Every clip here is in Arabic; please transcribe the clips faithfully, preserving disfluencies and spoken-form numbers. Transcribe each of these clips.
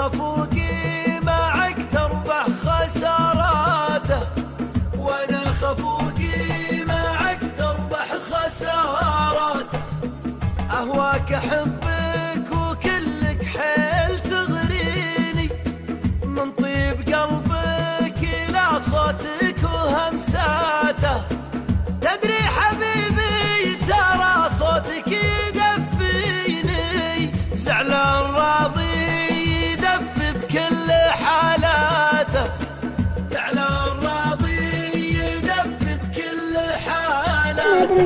خفوقي معك تربح خساراته، وانا خفوقي معك تربح خساراته. اهواك احبك وكلك حيل تغريني، من طيب قلبك الى صوتك وهمساته. تدري حبيبي ترى صوتك يدفيني، زعلان راضي يدفي بكل حالاته، زعلان راضي يدفي بكل حالاته.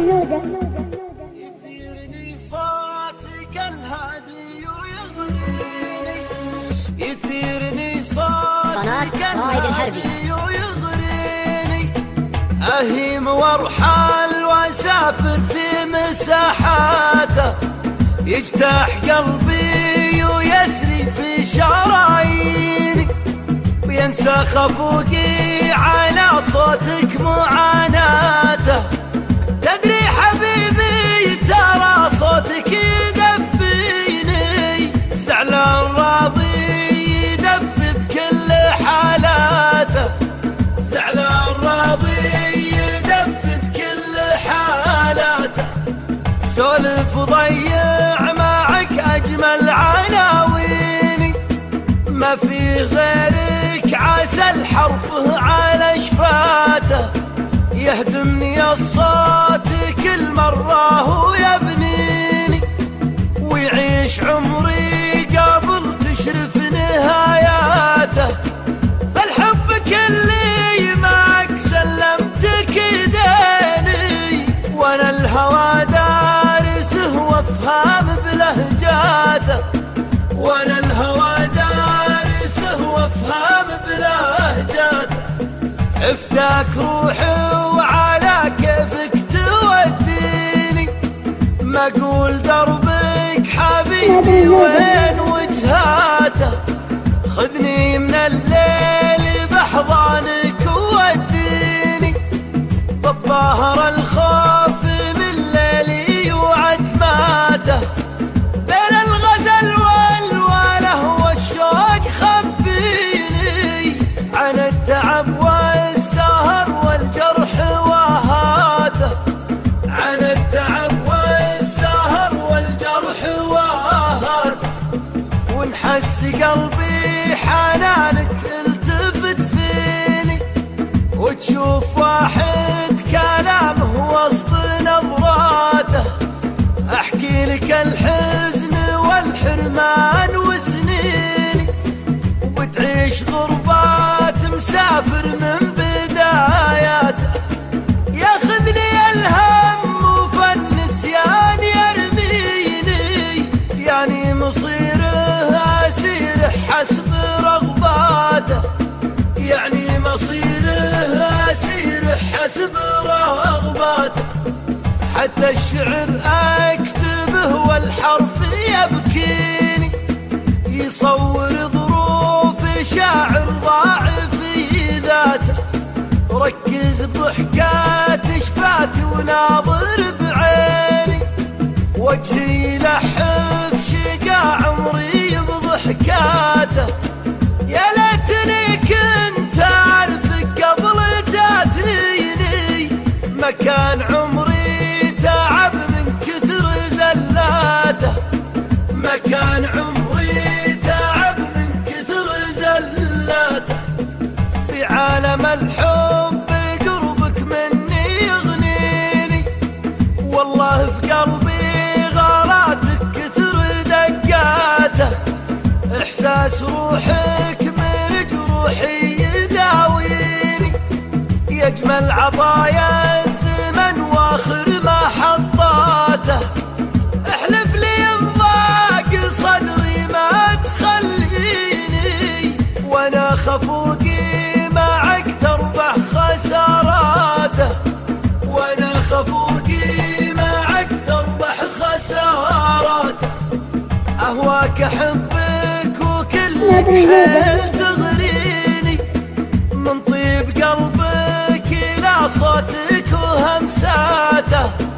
يثيرني صوتك الهادي ويغريني، يثيرني صوتك الهادي ويغريني. أهيم وارحل واسافر في مساحاته، يجتاح قلبي ويسري في شراييني، وينسى خفوقي على صوتك معاناته. تدري حبيبي ترى صوتك يدفيني، زعلان راضي يدفي بكل حالاته، زعلان راضي يدفي بكل حالاته. سولف وضيع معك أجمل عناويني، ما في غيرك عسل حرفه على شفاته. يهدمني الصوت كل مرة ويبنيني، ويعيش عمري قبل تشرف نهاياته. فالحب اللي معك سلمتك ديني، وانا الهوى دارسه وافهام بلهجاته، وانا الهوى دارسه وافهام بلهجاته. افداك روحي وعلى كيفك توديني، ما اقول دربك حبيبي وين وجهاته. خذني من الليل بحضانك ووديني، بالظهر الخوف من ليلي وعتماته. بين الغزل والوله والشوق خبيني، عن التعب والسهر والجرح وهاته، عن التعب والسهر والجرح وهاته. ونحس قلبي حنانك التفت فيني، وتشوف واحد كلامه وسط نظراته. احكي لك الحزن والحرمان وسنيني، وبتعيش غربات مسافر من بداياته. ياخذني الهم وفي النسيان يرميني، يعني مصيره اسير حسب رغباته، يعني مصيره اسير حسب رغباته. حتى الشعر اكتبه والحرف يبكيني، يصور ظروف شاعر ضاع في ذاته. ركز بضحكات شفاتي وناظر بعيني، وجهي يلحف شقا عمري بضحكاته. يا ليتني كنت اعرفك قبل تاتيني، مكان عمري تعب من كثر زلاته، مكان عمري تعب من كثر زلاته. في عالم الحب قربك مني يغنيني، والله في قلبي غلاتك كثر دقاته. احساس روحك من جروحي يداويني، يجمل عطايا الزمن واخر ما حطاته. احلف لي انضاق صدري ما تخليني، وانا خفوقي معك تربح خساراته، وانا خفوقي معك تربح خساراته. اهواك احبك وكلك حيل تغريني، من طيب قلبك الى صوتك وهمساته.